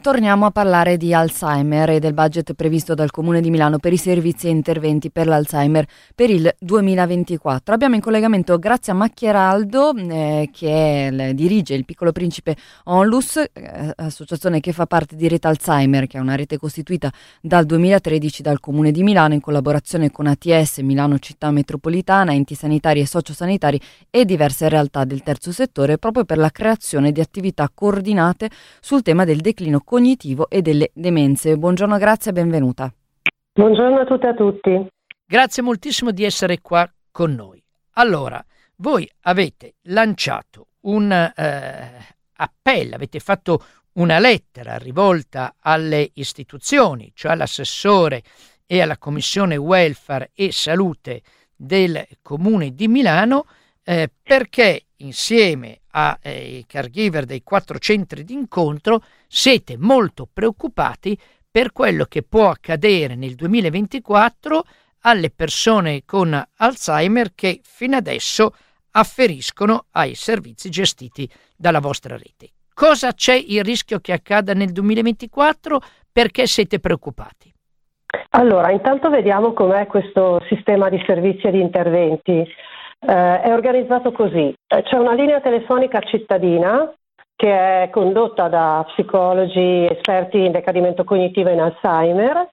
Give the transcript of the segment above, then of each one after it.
Torniamo a parlare di Alzheimer e del budget previsto dal Comune di Milano per i servizi e interventi per l'Alzheimer per il 2024. Abbiamo in collegamento Grazia Macchieraldo dirige il Piccolo Principe Onlus, associazione che fa parte di Rete Alzheimer, che è una rete costituita dal 2013 dal Comune di Milano in collaborazione con ATS, Milano Città Metropolitana, enti sanitari e sociosanitari e diverse realtà del terzo settore, proprio per la creazione di attività coordinate sul tema del declino cognitivo e delle demenze. Buongiorno, grazie e benvenuta. Buongiorno a tutte e a tutti. Grazie moltissimo di essere qua con noi. Allora, voi avete lanciato un appello, avete fatto una lettera rivolta alle istituzioni, cioè all'assessore e alla Commissione Welfare e Salute del Comune di Milano, perché insieme ai caregiver dei 4 centri d'incontro siete molto preoccupati per quello che può accadere nel 2024 alle persone con Alzheimer che fino adesso afferiscono ai servizi gestiti dalla vostra rete. Cosa c'è il rischio che accada nel 2024? Perché siete preoccupati? Allora, intanto vediamo com'è questo sistema di servizi e di interventi. È organizzato così: c'è una linea telefonica cittadina che è condotta da psicologi esperti in decadimento cognitivo e in Alzheimer,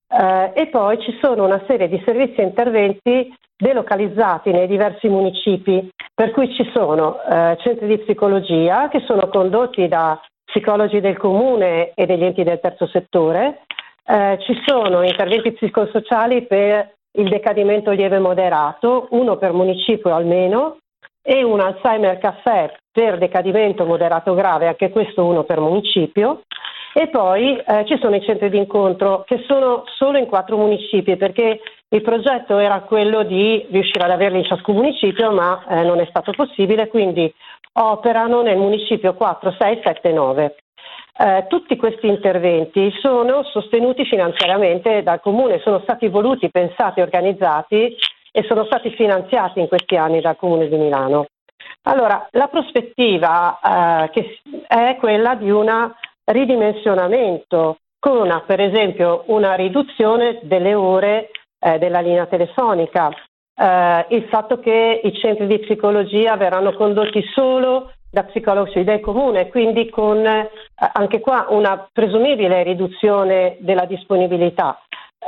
e poi ci sono una serie di servizi e interventi delocalizzati nei diversi municipi, per cui ci sono centri di psicologia che sono condotti da psicologi del comune e degli enti del terzo settore, ci sono interventi psicosociali per il decadimento lieve e moderato, uno per municipio almeno, e un Alzheimer caffè per decadimento moderato grave, anche questo uno per municipio. E poi ci sono i centri di incontro che sono solo in 4 municipi, perché il progetto era quello di riuscire ad averli in ciascun municipio, ma non è stato possibile, quindi operano nel municipio 4, 6, 7 e 9. Tutti questi interventi sono sostenuti finanziariamente dal Comune, sono stati voluti, pensati, organizzati e sono stati finanziati in questi anni dal Comune di Milano. Allora, la prospettiva che è quella di un ridimensionamento con per esempio una riduzione delle ore della linea telefonica, il fatto che i centri di psicologia verranno condotti solo da psicologi del comune, quindi con anche qua una presumibile riduzione della disponibilità.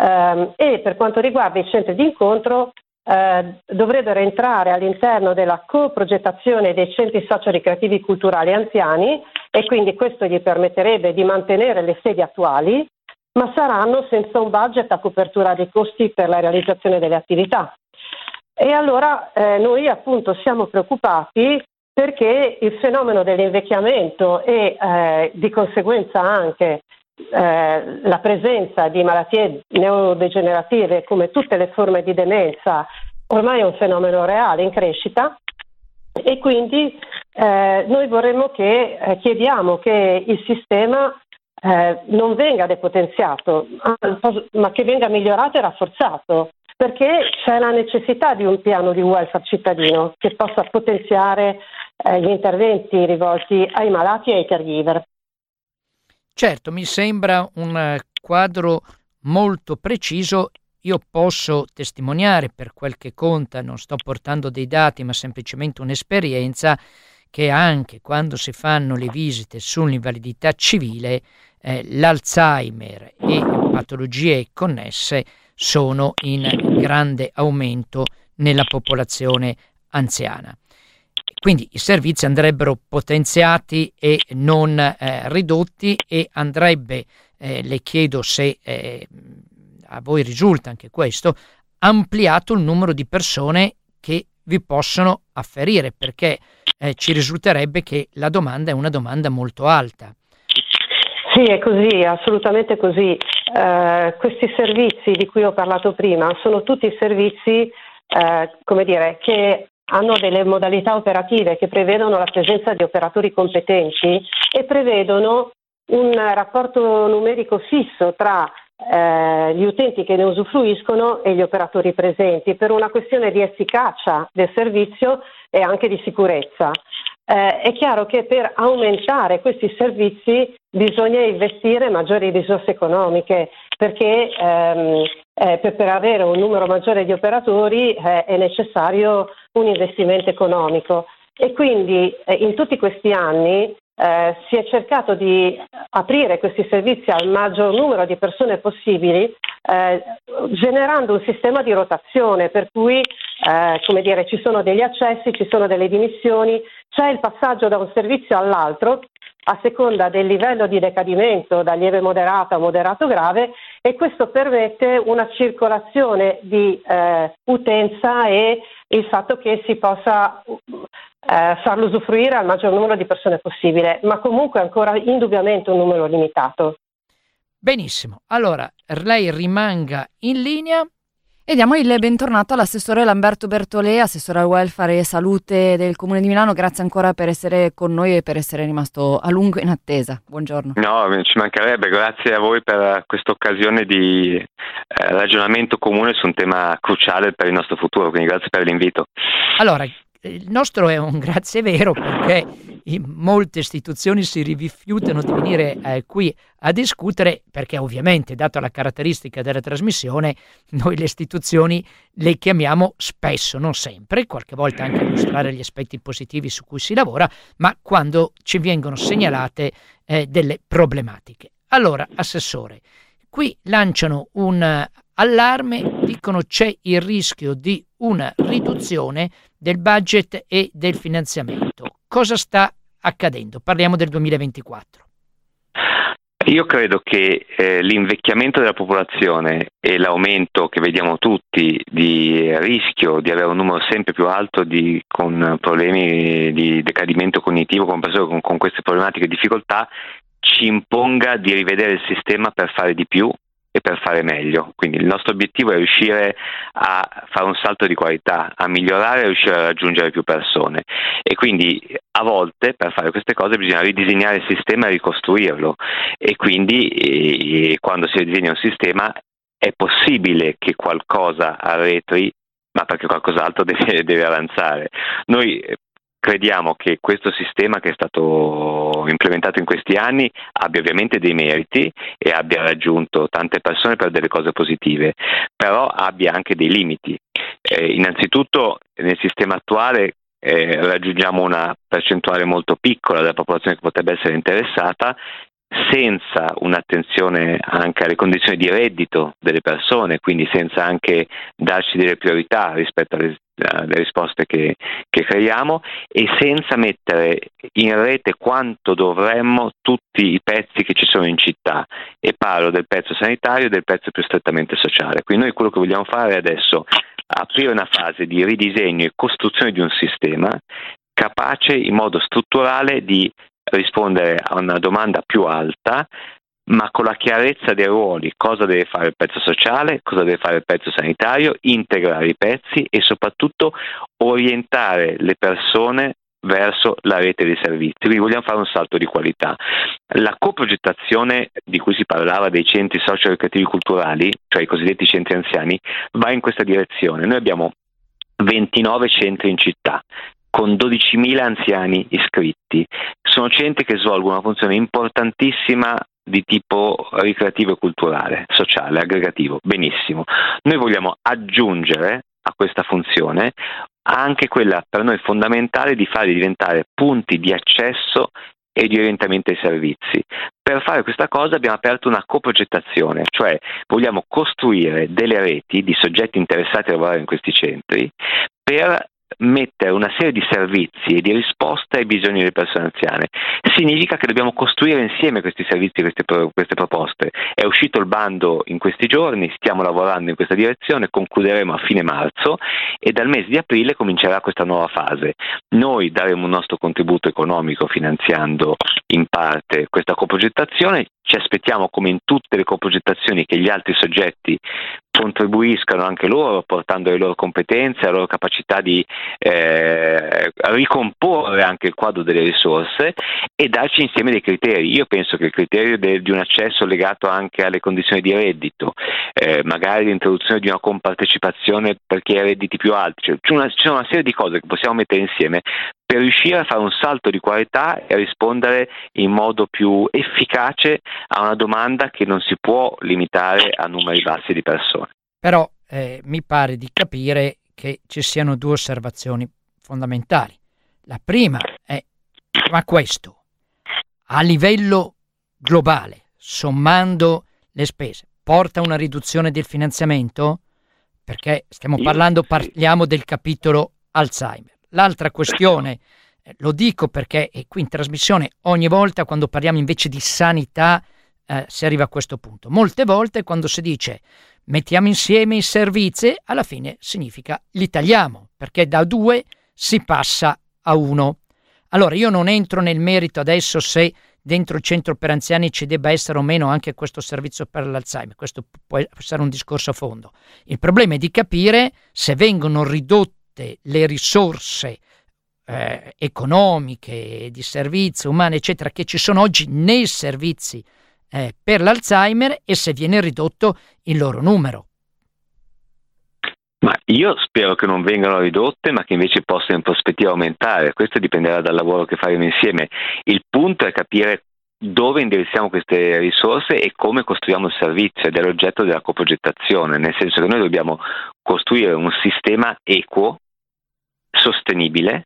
E per quanto riguarda i centri di incontro, dovrebbero entrare all'interno della coprogettazione dei centri socio-ricreativi culturali anziani, e quindi questo gli permetterebbe di mantenere le sedi attuali, ma saranno senza un budget a copertura dei costi per la realizzazione delle attività. E allora noi appunto siamo preoccupati perché il fenomeno dell'invecchiamento e di conseguenza anche la presenza di malattie neurodegenerative come tutte le forme di demenza ormai è un fenomeno reale in crescita, e quindi noi chiediamo che il sistema non venga depotenziato, ma che venga migliorato e rafforzato, perché c'è la necessità di un piano di welfare cittadino che possa potenziare gli interventi rivolti ai malati e ai caregiver. Certo, mi sembra un quadro molto preciso. Io posso testimoniare, per quel che conta, non sto portando dei dati ma semplicemente un'esperienza, che anche quando si fanno le visite sull'invalidità civile l'Alzheimer e patologie connesse sono in grande aumento nella popolazione anziana. Quindi i servizi andrebbero potenziati e non ridotti, e andrebbe, le chiedo se a voi risulta anche questo, ampliato il numero di persone che vi possono afferire, perché ci risulterebbe che la domanda è una domanda molto alta. Sì, è così, assolutamente così. Questi servizi di cui ho parlato prima sono tutti servizi, che hanno delle modalità operative che prevedono la presenza di operatori competenti e prevedono un rapporto numerico fisso tra gli utenti che ne usufruiscono e gli operatori presenti, per una questione di efficacia del servizio e anche di sicurezza. È chiaro che per aumentare questi servizi bisogna investire maggiori risorse economiche, perché per avere un numero maggiore di operatori è necessario un investimento economico, e quindi in tutti questi anni si è cercato di aprire questi servizi al maggior numero di persone possibili, generando un sistema di rotazione per cui ci sono degli accessi, ci sono delle dimissioni, c'è il passaggio da un servizio all'altro a seconda del livello di decadimento, da lieve moderato a moderato grave, e questo permette una circolazione di utenza e il fatto che si possa farlo usufruire al maggior numero di persone possibile, ma comunque ancora indubbiamente un numero limitato. Benissimo, allora lei rimanga in linea. E diamo il bentornato all'assessore Lamberto Bertolè, assessore al welfare e salute del Comune di Milano. Grazie ancora per essere con noi e per essere rimasto a lungo in attesa. Buongiorno. No, ci mancherebbe, grazie a voi per questa occasione di ragionamento comune su un tema cruciale per il nostro futuro, quindi grazie per l'invito. Allora, il nostro è un grazie vero, perché molte istituzioni si rifiutano di venire qui a discutere, perché ovviamente, data la caratteristica della trasmissione, noi le istituzioni le chiamiamo spesso, non sempre, qualche volta anche a illustrare gli aspetti positivi su cui si lavora, ma quando ci vengono segnalate delle problematiche. Allora, assessore, qui lanciano un allarme, dicono c'è il rischio di una riduzione del budget e del finanziamento. Cosa sta accadendo? Parliamo del 2024. Io credo che l'invecchiamento della popolazione e l'aumento che vediamo tutti di rischio di avere un numero sempre più alto con problemi di decadimento cognitivo, con persone con queste problematiche e difficoltà, ci imponga di rivedere il sistema per fare di più e per fare meglio. Quindi il nostro obiettivo è riuscire a fare un salto di qualità, a migliorare e riuscire a raggiungere più persone, e quindi a volte per fare queste cose bisogna ridisegnare il sistema e ricostruirlo, e quindi quando si ridisegna un sistema è possibile che qualcosa arretri, ma perché qualcos'altro deve avanzare. Noi crediamo che questo sistema che è stato implementato in questi anni abbia ovviamente dei meriti e abbia raggiunto tante persone per delle cose positive, però abbia anche dei limiti. Innanzitutto nel sistema attuale raggiungiamo una percentuale molto piccola della popolazione che potrebbe essere interessata, senza un'attenzione anche alle condizioni di reddito delle persone, quindi senza anche darci delle priorità rispetto alle risposte che creiamo, e senza mettere in rete quanto dovremmo tutti i pezzi che ci sono in città, e parlo del pezzo sanitario e del pezzo più strettamente sociale. Quindi noi quello che vogliamo fare adesso è aprire una fase di ridisegno e costruzione di un sistema capace in modo strutturale di rispondere a una domanda più alta, ma con la chiarezza dei ruoli: cosa deve fare il pezzo sociale, cosa deve fare il pezzo sanitario, integrare i pezzi e soprattutto orientare le persone verso la rete dei servizi. Quindi vogliamo fare un salto di qualità. La coprogettazione di cui si parlava dei centri socio-educativi culturali, cioè i cosiddetti centri anziani, va in questa direzione. Noi abbiamo 29 centri in città con 12.000 anziani iscritti. Sono centri che svolgono una funzione importantissima di tipo ricreativo e culturale, sociale, aggregativo. Benissimo. Noi vogliamo aggiungere a questa funzione anche quella per noi fondamentale di farli diventare punti di accesso e di orientamento ai servizi. Per fare questa cosa abbiamo aperto una coprogettazione, cioè vogliamo costruire delle reti di soggetti interessati a lavorare in questi centri per mettere una serie di servizi e di risposte ai bisogni delle persone anziane. Significa che dobbiamo costruire insieme questi servizi, queste proposte. È uscito il bando in questi giorni, stiamo lavorando in questa direzione, concluderemo a fine marzo e dal mese di aprile comincerà questa nuova fase. Noi daremo un nostro contributo economico finanziando in parte questa coprogettazione. Ci aspettiamo, come in tutte le coprogettazioni, che gli altri soggetti contribuiscano anche loro, portando le loro competenze, la loro capacità di ricomporre anche il quadro delle risorse e darci insieme dei criteri. Io penso che il criterio di un accesso legato anche alle condizioni di reddito, magari l'introduzione di una compartecipazione per chi ha redditi più alti, ci sono una serie di cose che possiamo mettere insieme per riuscire a fare un salto di qualità e a rispondere in modo più efficace a una domanda che non si può limitare a numeri bassi di persone. Però mi pare di capire che ci siano due osservazioni fondamentali. La prima è, ma questo a livello globale, sommando le spese, porta a una riduzione del finanziamento? Perché parliamo del capitolo Alzheimer. L'altra questione, lo dico perché qui in trasmissione ogni volta quando parliamo invece di sanità si arriva a questo punto. Molte volte quando si dice mettiamo insieme i servizi, alla fine significa li tagliamo, perché da 2 si passa a 1. Allora io non entro nel merito adesso se dentro il centro per anziani ci debba essere o meno anche questo servizio per l'Alzheimer, questo può essere un discorso a fondo. Il problema è di capire se vengono ridotte le risorse economiche, di servizi, umane, eccetera, che ci sono oggi nei servizi per l'Alzheimer e se viene ridotto il loro numero. Ma io spero che non vengano ridotte, ma che invece possano in prospettiva aumentare. Questo dipenderà dal lavoro che faremo insieme. Il punto è capire dove indirizziamo queste risorse e come costruiamo il servizio, ed è l'oggetto della coprogettazione, nel senso che noi dobbiamo costruire un sistema equo, sostenibile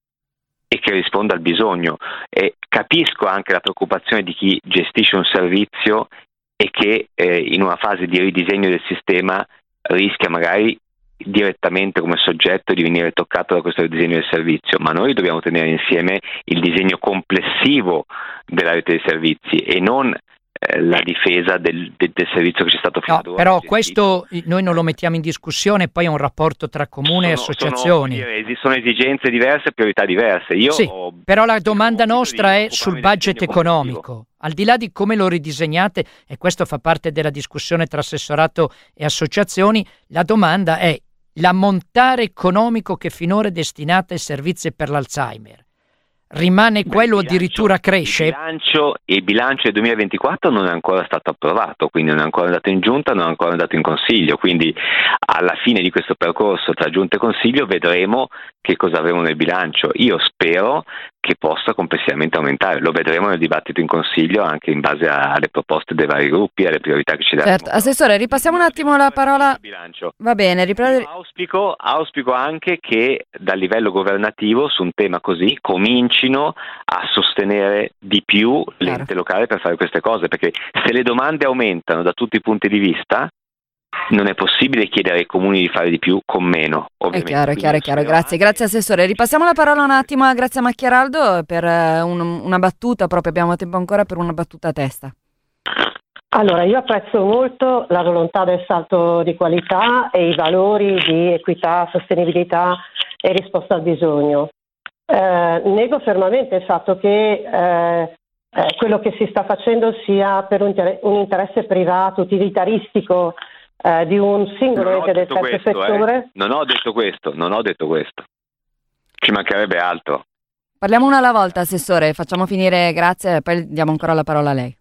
e che risponda al bisogno. E capisco anche la preoccupazione di chi gestisce un servizio e che in una fase di ridisegno del sistema rischia magari direttamente come soggetto di venire toccato da questo disegno del servizio, ma noi dobbiamo tenere insieme il disegno complessivo della rete dei servizi e non la difesa del servizio che c'è stato fino ad ora. Però questo noi non lo mettiamo in discussione, poi è un rapporto tra comune e associazioni. Sono esigenze diverse, priorità diverse. Però la domanda nostra è sul budget economico. Al di là di come lo ridisegnate, e questo fa parte della discussione tra assessorato e associazioni, la domanda è l'ammontare economico che finora è destinato ai servizi per l'Alzheimer. Rimane quello, addirittura cresce? Il bilancio del 2024 non è ancora stato approvato, quindi non è ancora andato in giunta, non è ancora andato in consiglio, quindi alla fine di questo percorso tra giunta e consiglio vedremo che cosa avremo nel bilancio. Io spero che possa complessivamente aumentare, lo vedremo nel dibattito in consiglio anche in base alle proposte dei vari gruppi, alle priorità che ci daranno. Certo, Assessore, ripassiamo un attimo la parola. Va bene, auspico anche che dal livello governativo su un tema così comincino a sostenere di più l'ente locale per fare queste cose, perché se le domande aumentano da tutti i punti di vista non è possibile chiedere ai comuni di fare di più con meno, ovviamente. È chiaro. Grazie Assessore. Ripassiamo la parola un attimo a Grazia Macchieraldo per una battuta, proprio abbiamo tempo ancora per una battuta a testa. Allora, io apprezzo molto la volontà del salto di qualità e i valori di equità, sostenibilità e risposta al bisogno. Nego fermamente il fatto che quello che si sta facendo sia per un interesse privato, utilitaristico, di un singolo ente del terzo settore. Non ho detto questo. Ci mancherebbe altro. Parliamo una alla volta, Assessore, facciamo finire Grazia e poi diamo ancora la parola a lei.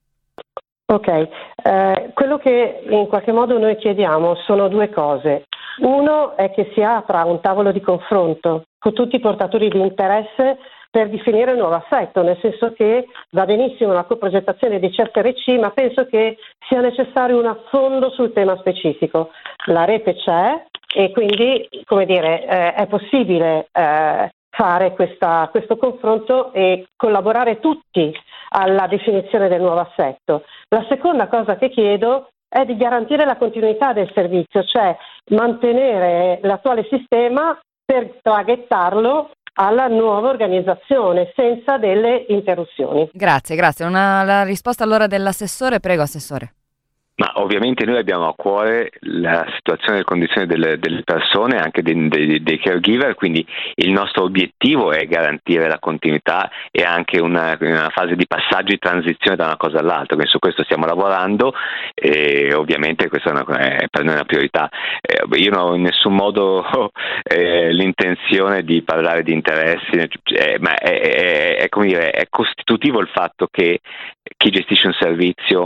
Ok, quello che in qualche modo noi chiediamo sono due cose. Uno è che si apra un tavolo di confronto con tutti i portatori di interesse per definire il nuovo assetto, nel senso che va benissimo la coprogettazione di certe RC, ma penso che sia necessario un affondo sul tema specifico. La rete c'è e quindi, è possibile fare questo confronto e collaborare tutti alla definizione del nuovo assetto. La seconda cosa che chiedo è di garantire la continuità del servizio, cioè mantenere l'attuale sistema per traghettarlo alla nuova organizzazione senza delle interruzioni. Grazie. La risposta allora dell'assessore, prego Assessore. Ma ovviamente noi abbiamo a cuore la situazione e le condizioni delle persone, anche dei caregiver, quindi il nostro obiettivo è garantire la continuità e anche una fase di passaggio e transizione da una cosa all'altra, quindi su questo stiamo lavorando e ovviamente questa è per noi una priorità. Io non ho in nessun modo l'intenzione di parlare di interessi, ma è costitutivo il fatto che chi gestisce un servizio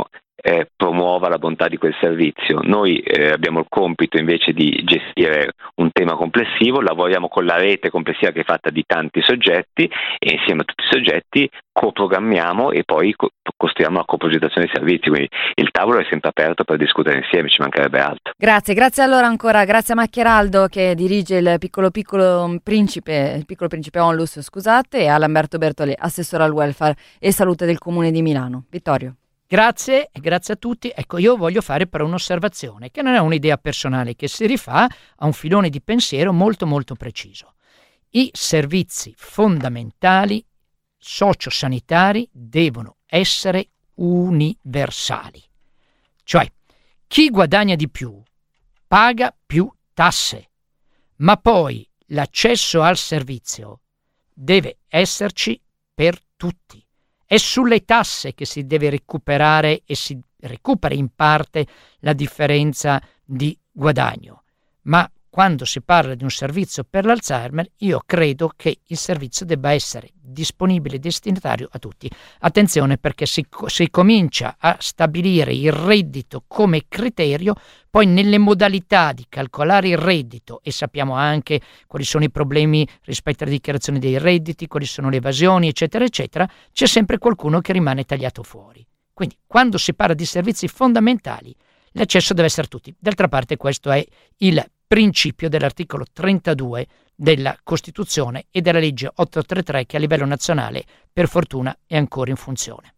promuova la bontà di quel servizio. Noi abbiamo il compito invece di gestire un tema complessivo, lavoriamo con la rete complessiva che è fatta di tanti soggetti e insieme a tutti i soggetti coprogrammiamo e poi costruiamo la coprogettazione dei servizi, quindi il tavolo è sempre aperto per discutere insieme, ci mancherebbe altro. Grazie allora ancora, grazie a Macchieraldo che dirige il piccolo principe Onlus, scusate, e a Lamberto Bertoli, assessore al welfare e salute del Comune di Milano. Vittorio. Grazie a tutti. Ecco, io voglio fare però un'osservazione che non è un'idea personale, che si rifà a un filone di pensiero molto molto preciso. I servizi fondamentali sociosanitari devono essere universali. Cioè, chi guadagna di più paga più tasse, ma poi l'accesso al servizio deve esserci per tutti. È sulle tasse che si deve recuperare e si recupera in parte la differenza di guadagno. Ma quando si parla di un servizio per l'Alzheimer, io credo che il servizio debba essere disponibile e destinatario a tutti. Attenzione, perché si comincia a stabilire il reddito come criterio, poi nelle modalità di calcolare il reddito, e sappiamo anche quali sono i problemi rispetto alla dichiarazione dei redditi, quali sono le evasioni, eccetera, eccetera, c'è sempre qualcuno che rimane tagliato fuori. Quindi, quando si parla di servizi fondamentali, l'accesso deve essere a tutti. D'altra parte, questo è il principio dell'articolo 32 della Costituzione e della legge 833 che a livello nazionale per fortuna è ancora in funzione.